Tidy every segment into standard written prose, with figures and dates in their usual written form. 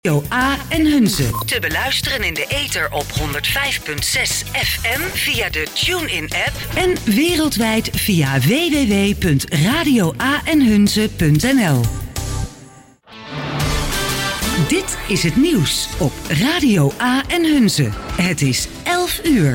Radio A en Hunze. Te beluisteren in de ether op 105.6 FM via de TuneIn-app. En wereldwijd via www.radioaenhunze.nl. Dit is het nieuws op Radio A en Hunze. Het is 11 uur.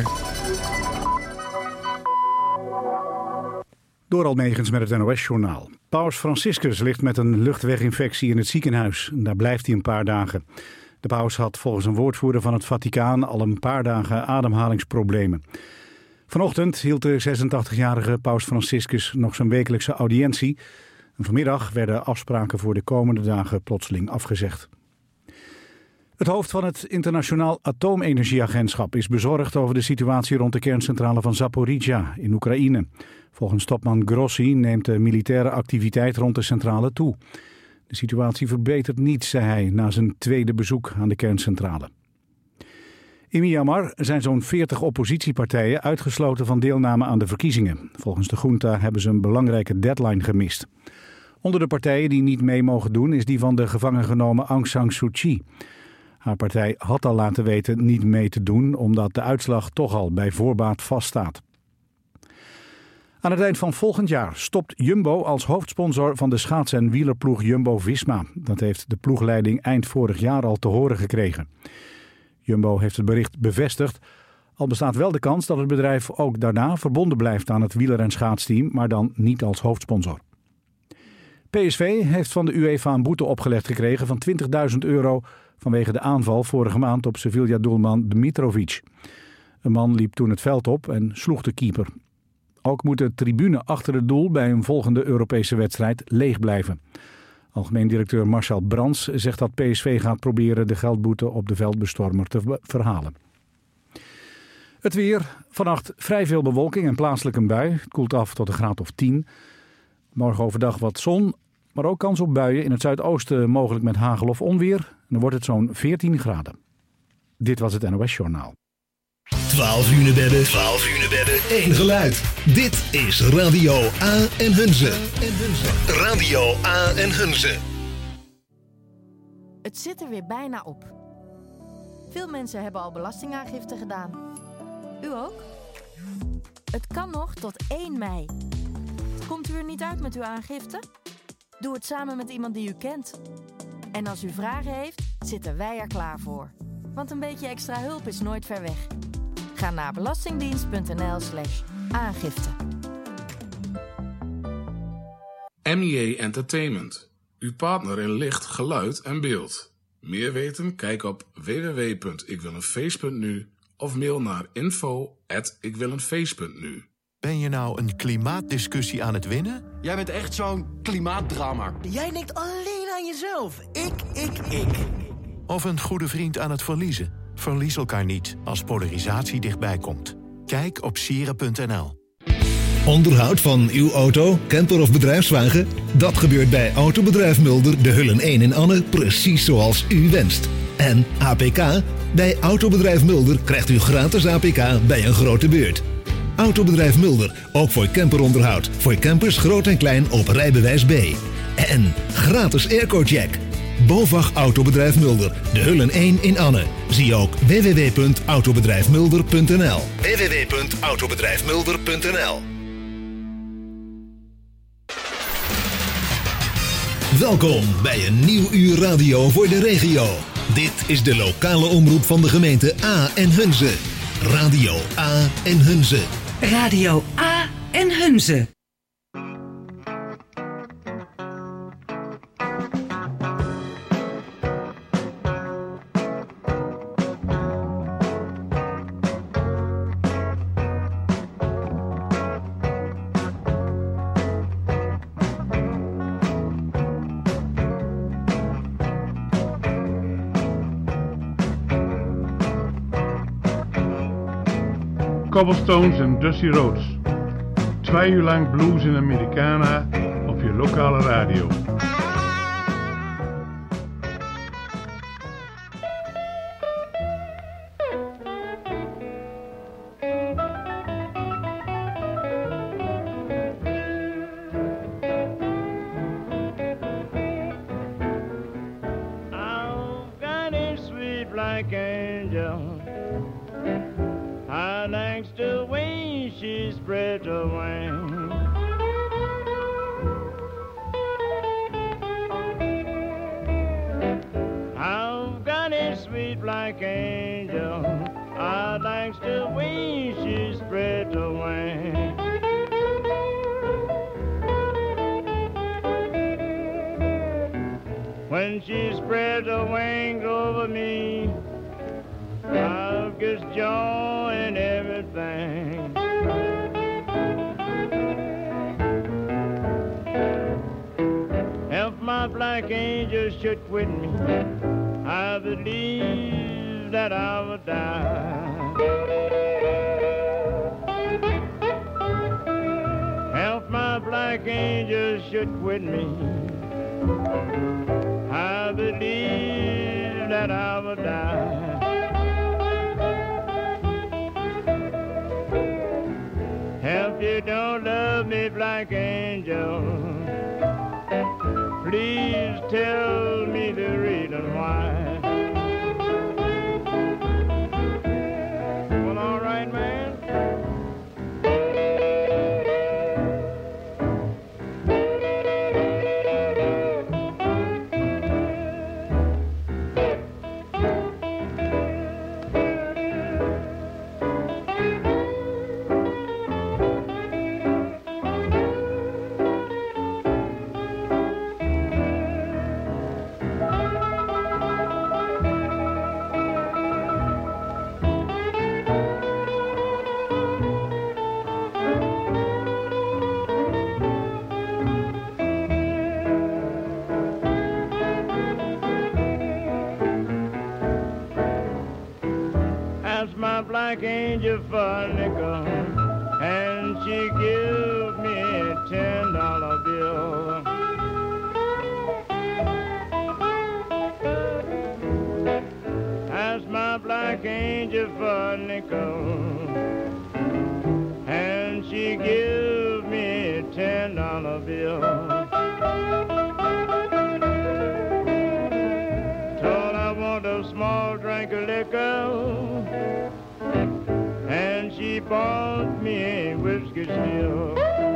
Door Almegens met het NOS-journaal. Paus Franciscus ligt met een luchtweginfectie in het ziekenhuis. Daar blijft hij een paar dagen. De paus had volgens een woordvoerder van het Vaticaan al een paar dagen ademhalingsproblemen. Vanochtend hield de 86-jarige paus Franciscus nog zijn wekelijkse audiëntie. En vanmiddag werden afspraken voor de komende dagen plotseling afgezegd. Het hoofd van het Internationaal Atoomenergieagentschap is bezorgd over de situatie rond de kerncentrale van Zaporizhzhia in Oekraïne. Volgens topman Grossi neemt de militaire activiteit rond de centrale toe. De situatie verbetert niet, zei hij na zijn tweede bezoek aan de kerncentrale. In Myanmar zijn zo'n 40 oppositiepartijen uitgesloten van deelname aan de verkiezingen. Volgens de junta hebben ze een belangrijke deadline gemist. Onder de partijen die niet mee mogen doen is die van de gevangen genomen Aung San Suu Kyi. Haar partij had al laten weten niet mee te doen, omdat de uitslag toch al bij voorbaat vaststaat. Aan het eind van volgend jaar stopt Jumbo als hoofdsponsor van de schaats- en wielerploeg Jumbo-Visma. Dat heeft de ploegleiding eind vorig jaar al te horen gekregen. Jumbo heeft het bericht bevestigd, al bestaat wel de kans dat het bedrijf ook daarna verbonden blijft aan het wieler- en schaatsteam, maar dan niet als hoofdsponsor. PSV heeft van de UEFA een boete opgelegd gekregen van €20.000 vanwege de aanval vorige maand op Sevilla-doelman Dmitrovic. Een man liep toen het veld op en sloeg de keeper. Ook moet de tribune achter het doel bij een volgende Europese wedstrijd leeg blijven. Algemeen directeur Marcel Brands zegt dat PSV gaat proberen de geldboete op de veldbestormer te verhalen. Het weer. Vannacht vrij veel bewolking en plaatselijk een bui. Het koelt af tot een graad of 10. Morgen overdag wat zon, maar ook kans op buien. In het zuidoosten mogelijk met hagel of onweer. En dan wordt het zo'n 14 graden. Dit was het NOS-journaal. 12 uur bedden, 1 geluid. Dit is Radio A en Hunze. Radio A en Hunze. Het zit er weer bijna op. Veel mensen hebben al belastingaangifte gedaan. U ook? Het kan nog tot 1 mei. Komt u er niet uit met uw aangifte? Doe het samen met iemand die u kent. En als u vragen heeft, zitten wij er klaar voor. Want een beetje extra hulp is nooit ver weg. Ga naar belastingdienst.nl/aangifte. MJ Entertainment. Uw partner in licht, geluid en beeld. Meer weten? Kijk op www.ikwileenfeest.nu of mail naar info@ikwileenfeest.nu. Ben je nou een klimaatdiscussie aan het winnen? Jij bent echt zo'n klimaatdrama. Jij denkt alleen aan jezelf. Ik. Of een goede vriend aan het verliezen? Verlies elkaar niet als polarisatie dichtbij komt. Kijk op sieren.nl. Onderhoud van uw auto, camper of bedrijfswagen? Dat gebeurt bij Autobedrijf Mulder, de Hullen 1 in Anne, precies zoals u wenst. En APK? Bij Autobedrijf Mulder krijgt u gratis APK bij een grote beurt. Autobedrijf Mulder, ook voor camperonderhoud. Voor campers groot en klein op rijbewijs B. En gratis airco-check. BOVAG Autobedrijf Mulder, de Hullen 1 in Anne. Zie ook www.autobedrijfmulder.nl. www.autobedrijfmulder.nl. Welkom bij een nieuw uur radio voor de regio. Dit is de lokale omroep van de gemeente A en Hunze. Radio A en Hunze. Radio A en Hunze. Cobblestones en Dusty Rhodes. 2 uur lang blues en Americana op je lokale radio. I've got black angel. How thanks to the way she spread her wings. I've got a sweet black angel. How thanks to the way she spread her wings. When she spread her wings over me, I've just joy in everything. If my black angel should quit me, I believe that I would die. If my black angel should quit me, I believe that I would die. If you don't love me, black angel, please tell me the reason why. Well, all right, man. My black angel for a nickel, and she give me a $10 bill. Ask my black angel for a nickel, and she give me a $10 bill. Told I want a small drink of liquor, and she bought me a whiskey still.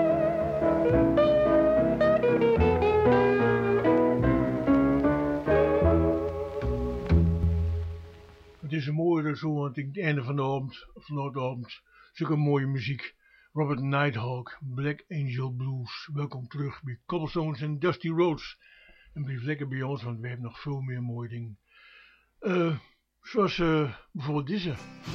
Het is een mooie zo aan het einde van de avond, zulke mooie muziek. Robert Nighthawk, Black Angel Blues. Welkom terug bij Cobblestones en Dusty Roads. En blijf lekker bij ons, want we hebben nog veel meer mooie dingen. Zoals bijvoorbeeld deze.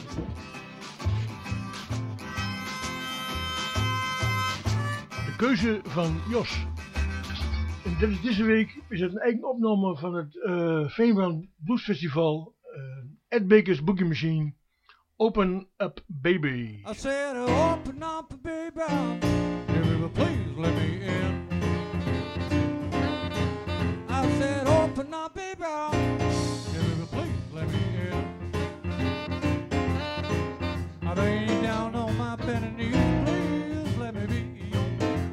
De keuze van Jos. En dit is deze week is het een eigen opname van het Feenbrand Blues Festival. Ed Baker's Boogie Machine. Open Up Baby. I said open up baby, if you will please let me in. I said open up baby, if you will please let me in. I lay down on my bed and knees, please let me be your man.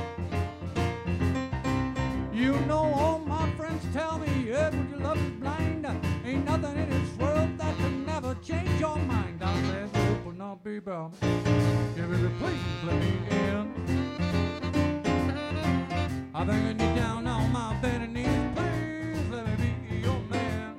You know all my friends tell me, Edward, your love is blind. Ain't nothing in this world that can never change your mind. I said open up baby, if you will please let me in. I bring you down on my bed and knees, please let me be your man.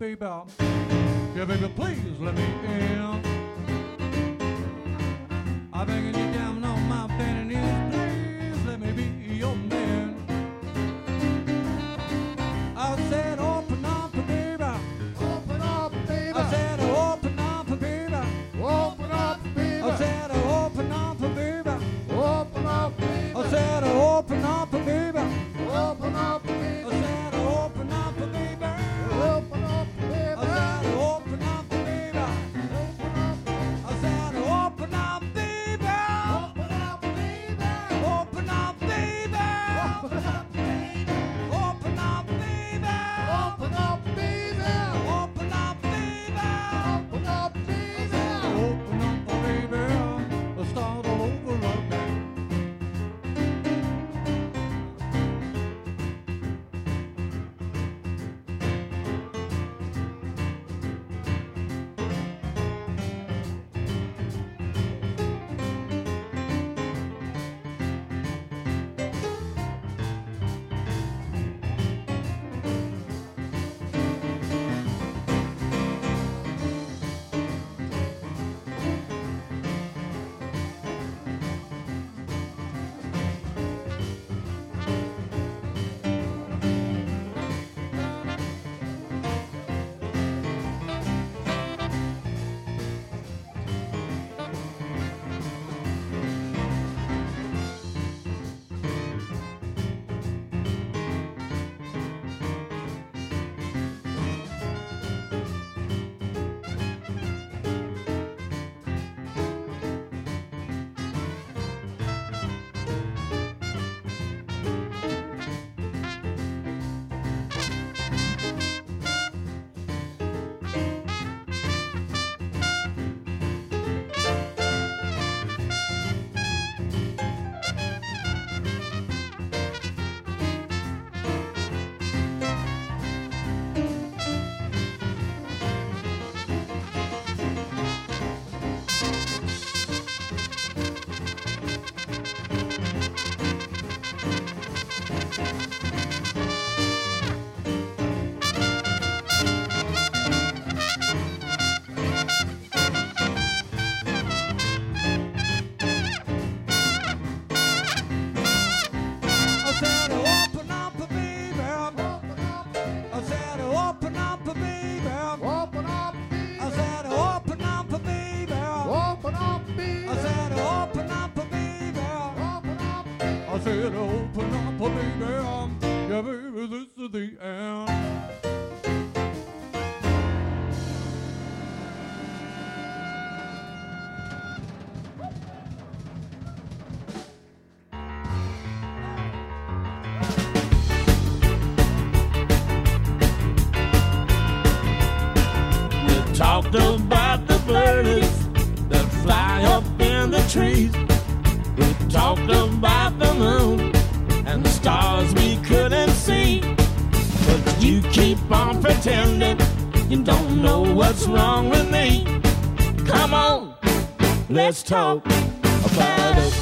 baby. Yeah, baby, please let me in. I'm begging you down on my bending knees, please let me be your man. I said open up, baby. Open up, baby. I said open up, baby. Open up, baby. I said open up, baby. Open up, baby. I said open up, baby. Open up, baby. I said open up, baby. Open up, baby. I said open up, baby. I said open up, baby. Open up, baby. Open up, baby. Open up, baby. Open up, baby. Open up, baby. Open up, baby. Open up, baby. Open up, baby. Let's start all over again. said, open up, baby. Yeah, baby, this is the end. Talked about the birds that fly up in the trees. We talked about the moon and the stars we couldn't see. But you keep on pretending you don't know what's wrong with me. Come on, let's talk about it.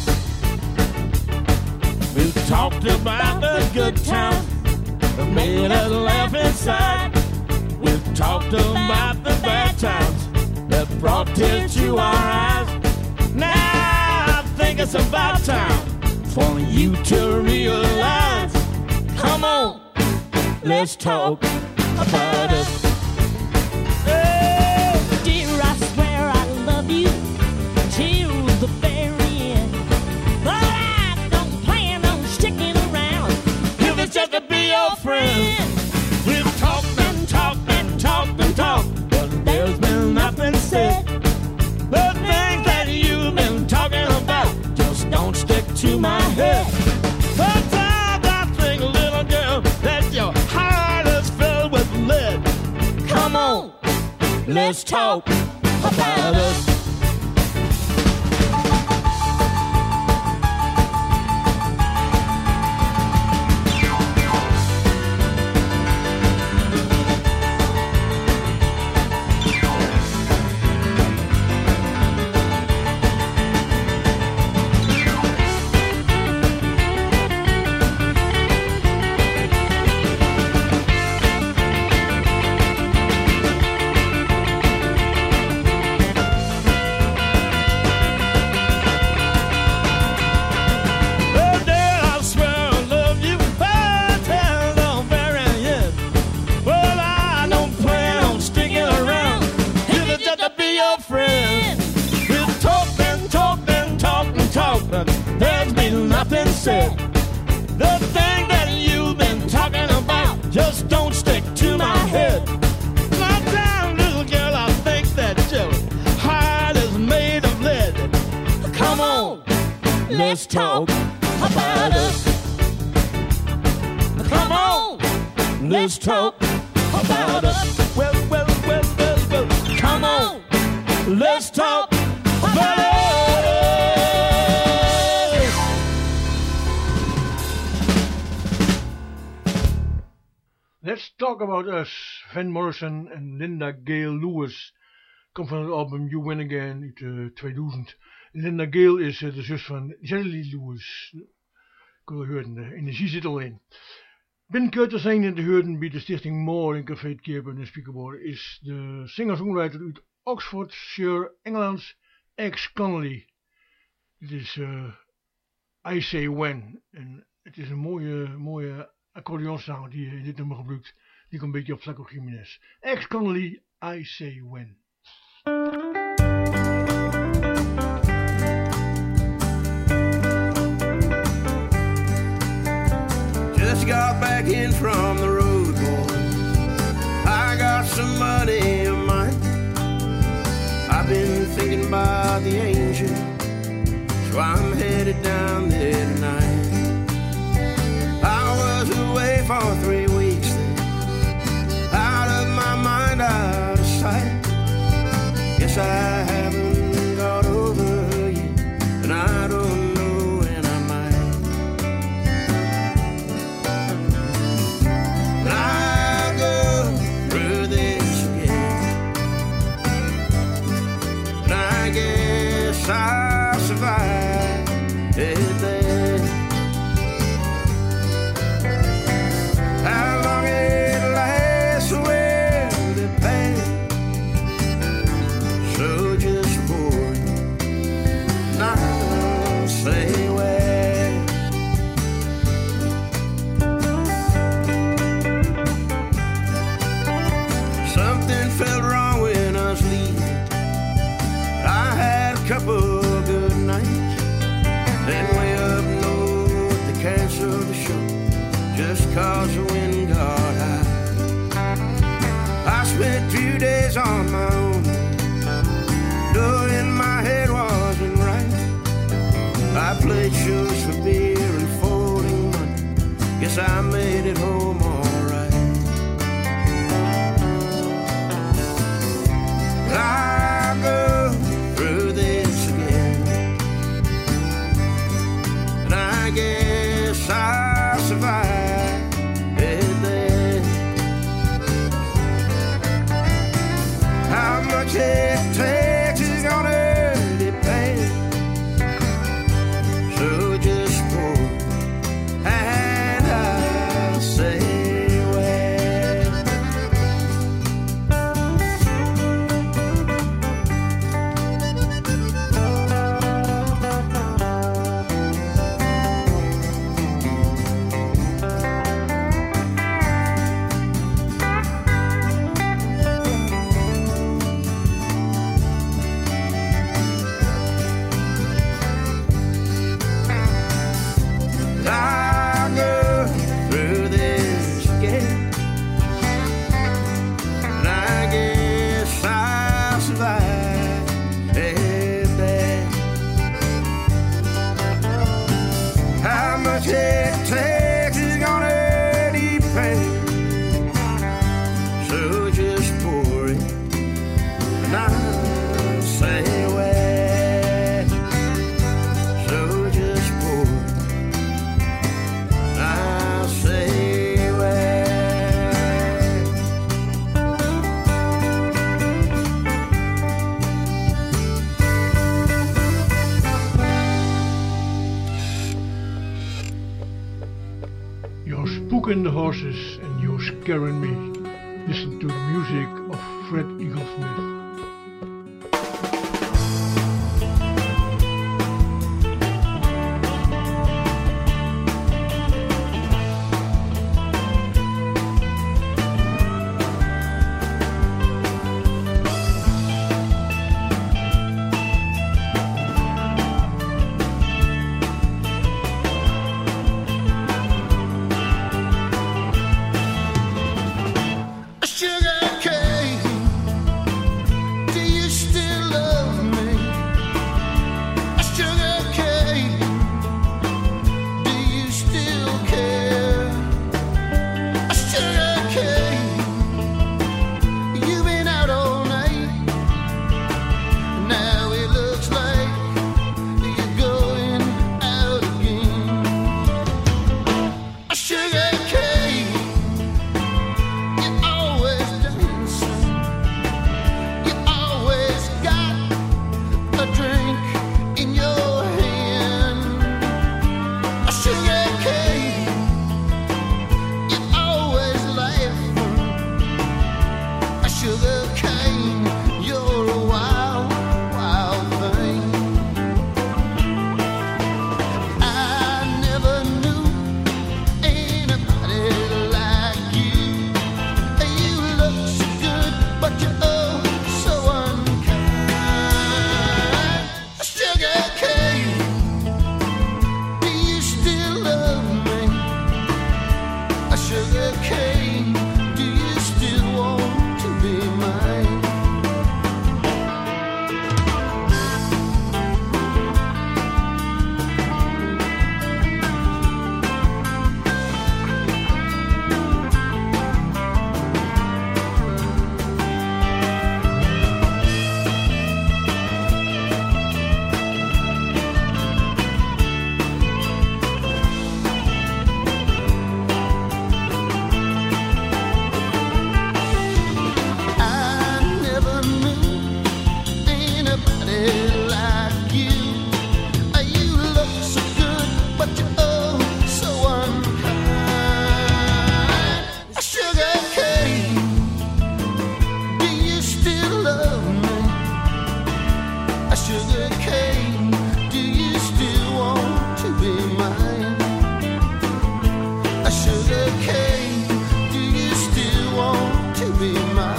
We talked about the good times that made us laugh inside. We've talked about the bad times that brought tears to our eyes. Now I think it's about time for you to realize. Come on, let's talk about it. Oh, dear, I swear I love you till the very end. But I don't plan on sticking around if it's just to be your friend. We've talked and talked and talked and talked, but there's been nothing said. The things that you've been talking about just don't stick to my head. Sometimes I think, little girl, that your heart is filled with lead. Come on, let's talk about us. your friend. We'll talk and talk and talk and talk, but there's been nothing said. The thing that you've been talking about just don't stick to my head. Now down, little girl, I think that your heart is made of lead. Come on, let's talk about us. Come on, let's talk about us. Well, come on, let's talk about us. Let's Talk About Us, Van Morrison en Linda Gale Lewis. Komt van het album You Win Again uit 2000. Linda Gale is de zus van Jerry Lewis. Ik wil horen, de energie zit al in. Binnenkort te zijn in de horen bij de stichting Moore in Café het Keerpunt in Spiekenborg is de singer-songwriter uit Oxfordshire, Engeland, X Connolly. Dit is I Say When. En het is een mooie accordeonsound die je in dit nummer gebruikt. Die komt een beetje op Flaco Jiménez. X Connolly, I Say When. Just got back in from the road, boy. I got some money of mine. I've been thinking about the angel, so I'm headed down there tonight. I was away for 3 weeks then, out of my mind, out of sight. Guess I haven't got over yet, and I don't know when I might. And I'll go through this again, and I guess I'll survive it there. How long it lasts will depend. So just for it, not say where. Something felt wrong when I was leaving. I had a couple good nights, then way up north they canceled the show just 'cause the wind got high. I spent 2 days on my own, knowing my head wasn't right. I played shows for beer and folding money. Guess I made it home alright. I'll go through this again, and I guess I'll survive it there. How much it takes is gonna depend. So just pour and I'll say when. I'll go through this again, and I guess I'll survive it there. How much it takes is gonna depend. So just pour it, and I'll say when. So just pour it, I'll say when. You're spooking the horses and you're scaring me. Listen to the music of Fred Eaglesmith. Do you still love me? A sugar cane. Do you still care? A sugar cane. You've been out all night. Now it looks like you're going out again. A sugar cane. You're always dancing. You always got a drink in your hand. A sugar cane. You're always laughing. A sugar cane. You're a wild, wild thing. I never knew anybody like you. You look so good, but you're oh so unkind. A sugar cane. Do you still love me? A sugar cane. Do you still want to be mine? I never knew anybody like you. You look so good, but you're oh so unkind. A sugar cane. Do you still love me? A sugar cane. Do you still want to be mine? A sugar cane. Do you still want to be mine?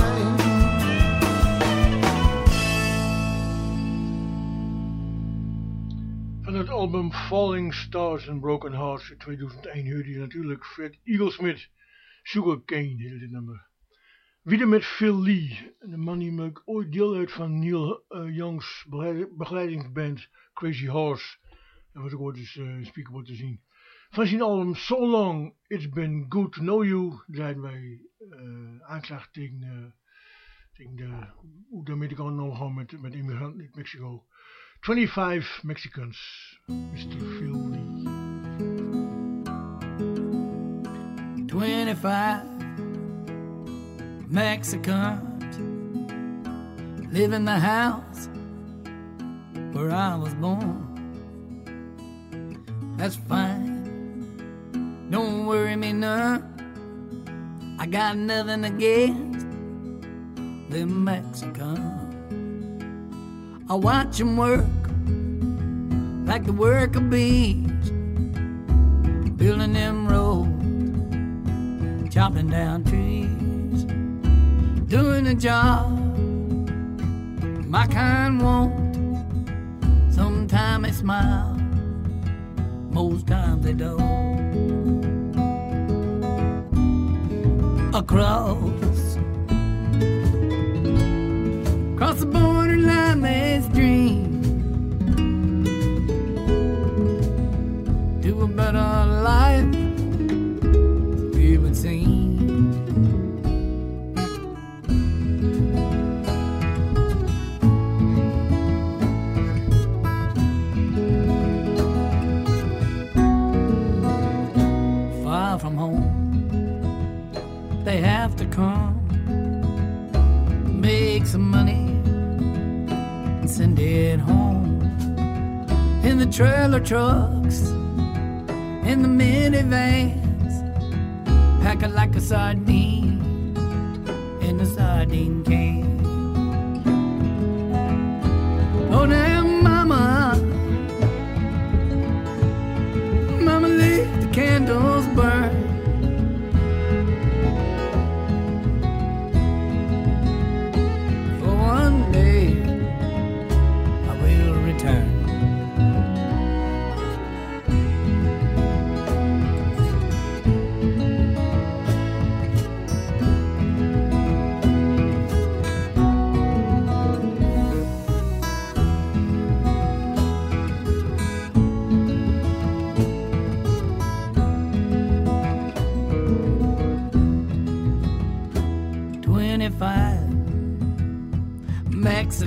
Van het album Falling Stars and Broken Hearts in 2001 hoorde je natuurlijk Fred Eaglesmith. Sugarcane heette dit nummer. Wieder met Phil Lee. De man die maakt ooit deel uit van Neil Young's begeleidingsband Crazy Horse. En wat ik ooit eens speakerboard te zien. Van zijn album So Long It's Been Good to Know You zeiden wij aanklacht tegen hoe de Amerikanen omgaan met immigranten in Mexico. 25 Mexicans, Mr. Phil Lee. 25 Mexicans live in the house where I was born. That's fine, don't worry me none. I got nothing against them Mexicans. I watch them work like the work of bees, building them roads, chopping down trees, doing a job my kind won't. Sometimes they smile, most times they don't. Across the borderline there's dreams to a better life we would seen. Far from home they have to come, make some money and send it home. In the trailer trucks, in the minivans, pack it like a sardine in a sardine can. Oh now mama, mama leave the candles burn.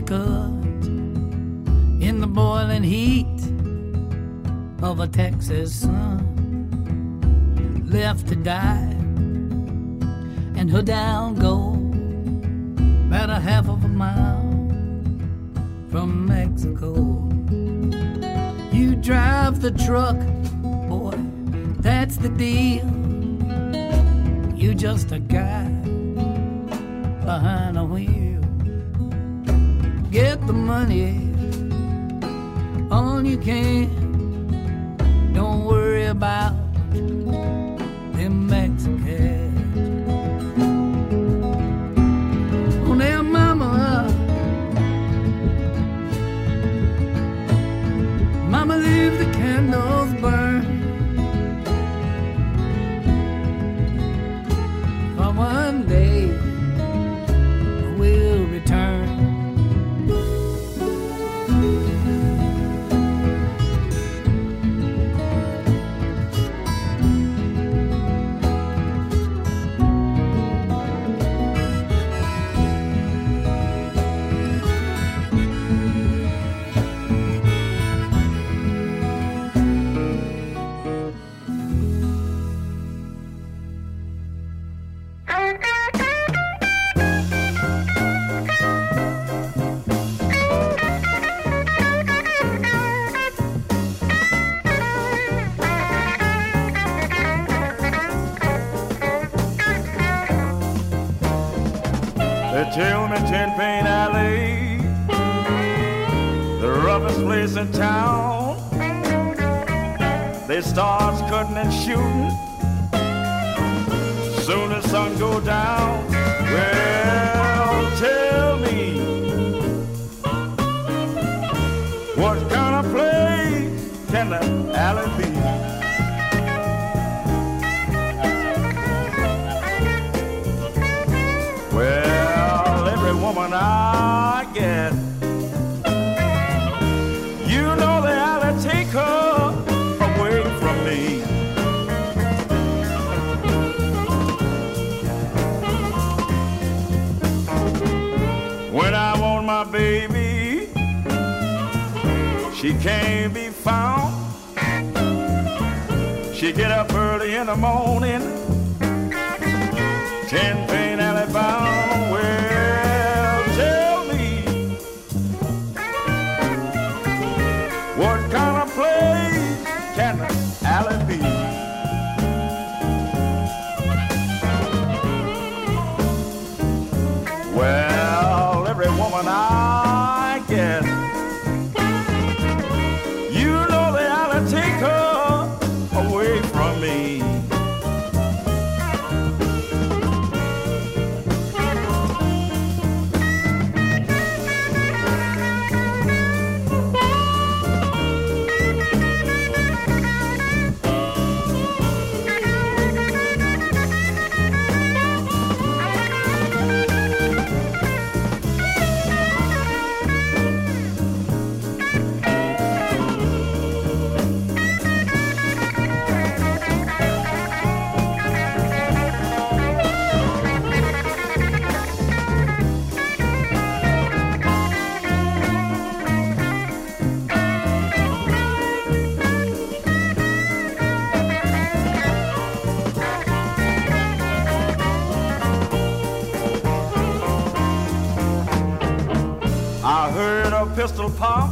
cut in the boiling heat of a Texas sun, left to die, and her down go about a half of a mile from Mexico. You drive the truck, boy, that's the deal. You just a guy behind a wheel. Get the money all you can. Don't worry about them Mexicans. Oh, now, mama, mama, leave the candles burn. For one day we'll return. Tell me, Ten Payne Alley, the roughest place in town. They starts cutting and shooting soon as sun go down. Well, tell me, what kind of place can the alley be? Well, every woman I get, you know the alley take her away from me. When I want my baby, she can't be found. She get up early in the morning, Ten Payne Alley bound. Well, tell me, what kind of place can the alley be? Well, every woman I get, you know the alley take her away from me. I heard a pistol pop,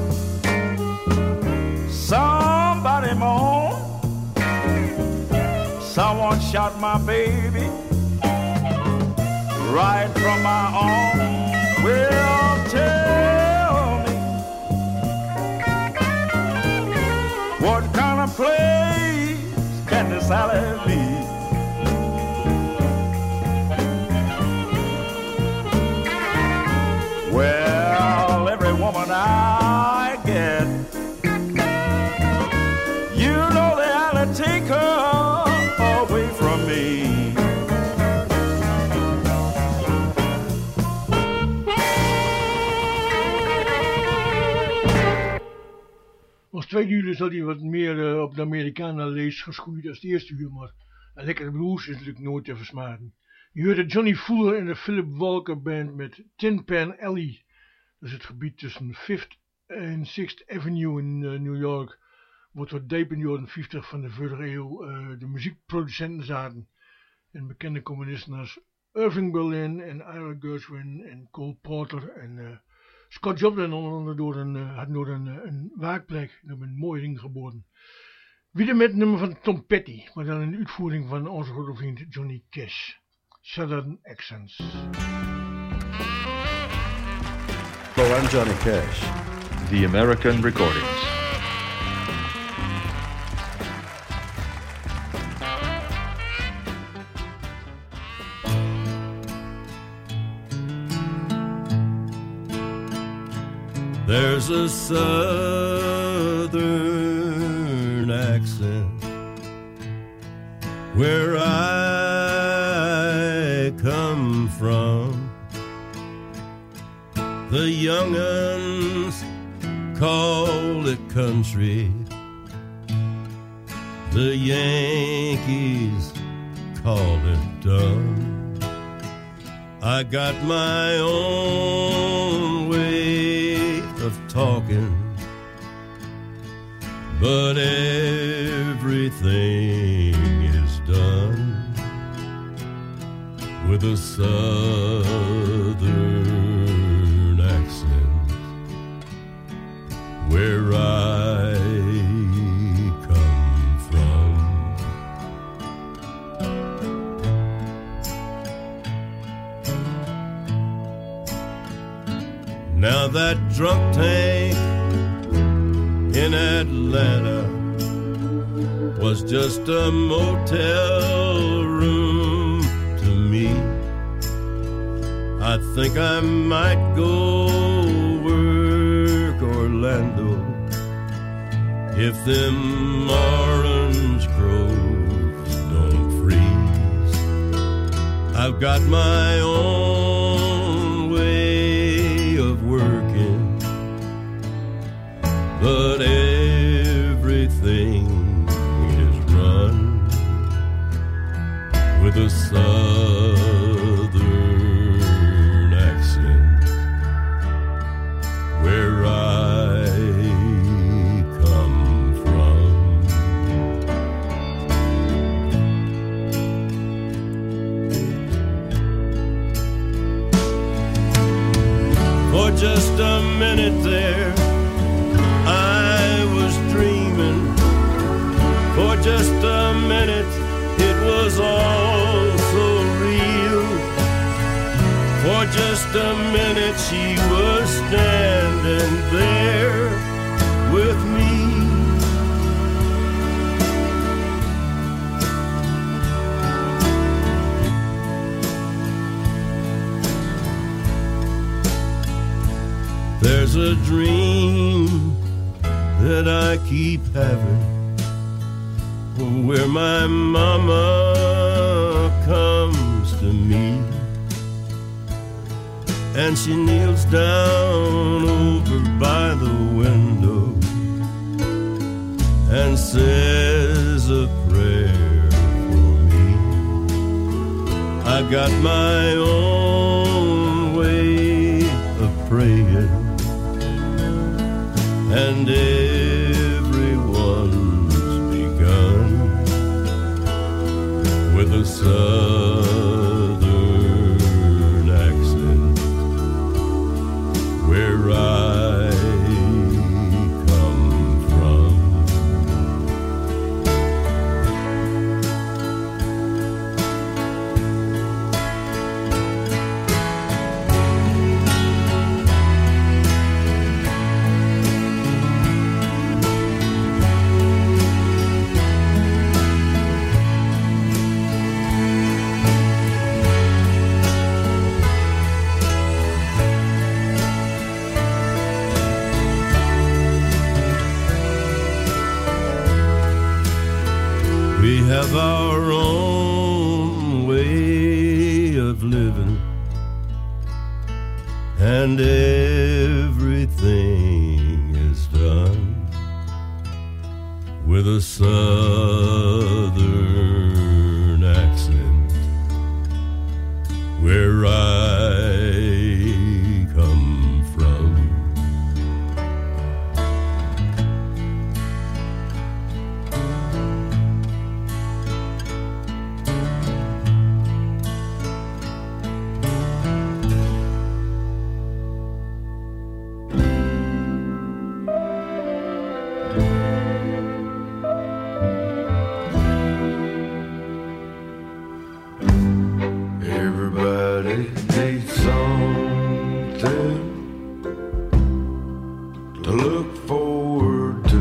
somebody moan, someone shot my baby right from my arm. Well, tell me, what kind of place can this alley be? Well, every woman I get, you know the alley take her away from me. Als tweede uur zal hij wat meer op de Americana lees geschoeid als het eerste uur, maar een lekkere blues is natuurlijk nooit te versmaden. Je hoorde Johnny Fuller en de Philip Walker Band met Tin Pan Alley Dus het gebied tussen 5th en 6th Avenue in New York, wordt tot diep in de jaren 50 van de vorige eeuw de muziekproducenten zaten. En bekende componisten als Irving Berlin en Ira Gershwin en Cole Porter en Scott Joplin onder andere had door een waakplek door een mooie ring geboren. Weer met het nummer van Tom Petty, maar dan een uitvoering van onze grote vriend Johnny Cash. Southern Accents. Hello, I'm Johnny Cash. The American Recordings. There's a southern accent where I come from. The young'uns call it country, the Yankees call it dumb. I got my own way of talking, but everything is done with a southern accent where I come from. Now that drunk tank in Atlanta was just a motel room to me. I think I might go work Orlando if them orange groves don't freeze. I've got my own way of working, but everything is run with a southern accent where I come from. For just a minute there I was dreaming. For just a minute it was all so real. For just a minute she was standing there with me. There's a dream that I keep having where my mama comes to me and she kneels down over by the window and says a prayer for me. I got my own way of praying, and everyone's begun with a southern accent where I come from. We have our own way of living, and everything is done with a southern accent where I come from. to look forward to.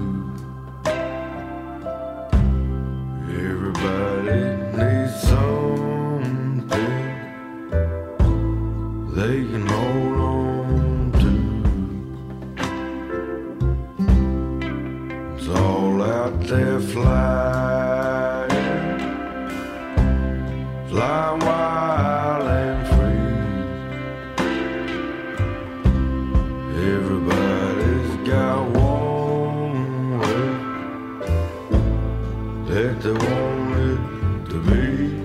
Everybody needs something they can hold on to. It's all out there flying, flying wild and free. Everybody's got one way that they want it to be.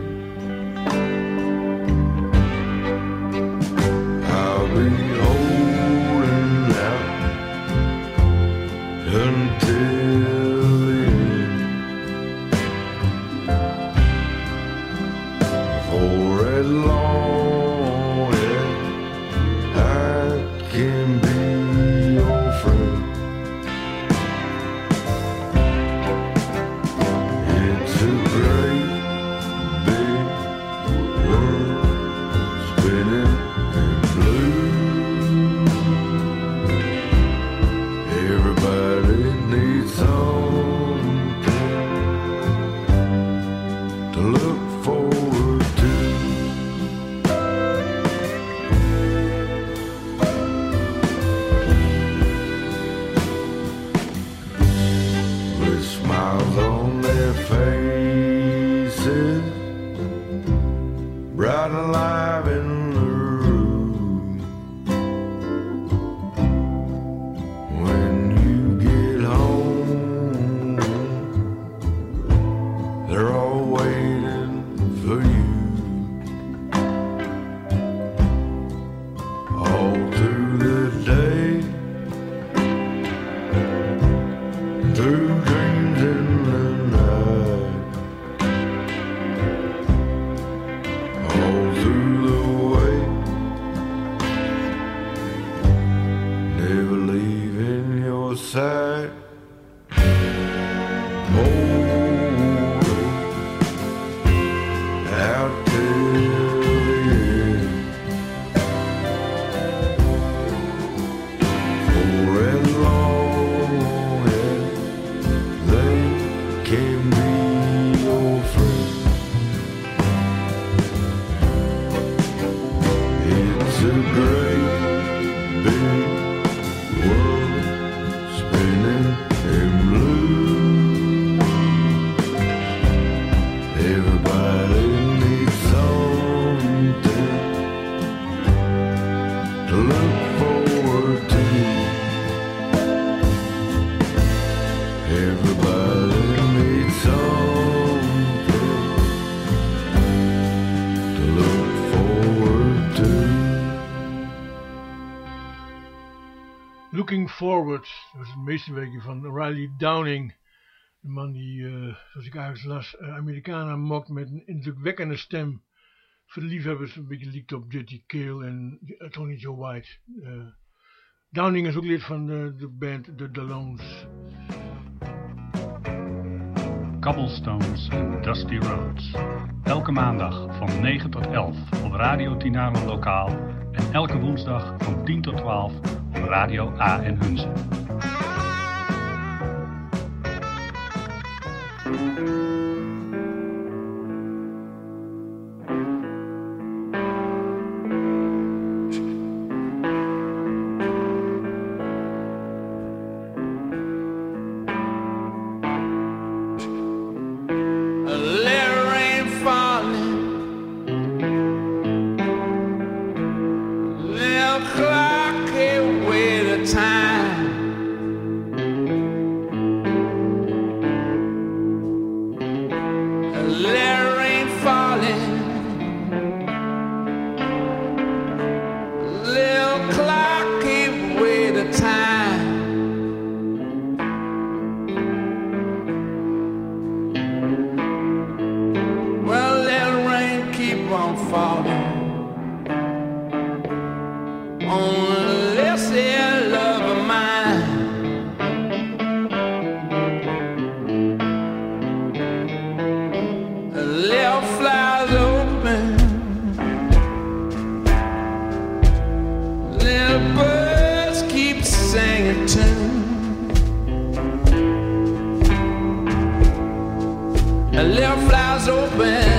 I'll be holding out until the end. For as long as I can be your friend. It's a great big world spinning in blue. Everybody needs something to look forward to. With smiles on their faces, bright and alive in the room. When you get home, they're all waiting for you. All through the day, through dreams in the night, all through the way, never leaving your side. Holding out till the end. For as long as they can be your friend. It's a great big world spinning in blue. Everybody needs something to look forward to. Everybody needs something to look forward to. Looking Forward, dat is het meesterwerkje van Riley Downing. De man die, zoals ik eigenlijk las, Americana mokt met een indrukwekkende stem. Voor de liefhebbers een beetje lijkt op J.T. Cale en Tony Joe White. Downing is ook lid van de band The Dalones. Cobblestones en Dusty Roads. Elke maandag van 9 tot 11 op Radio Tinalo Lokaal en elke woensdag van 10 tot 12 op Radio A en Hunze. Time open.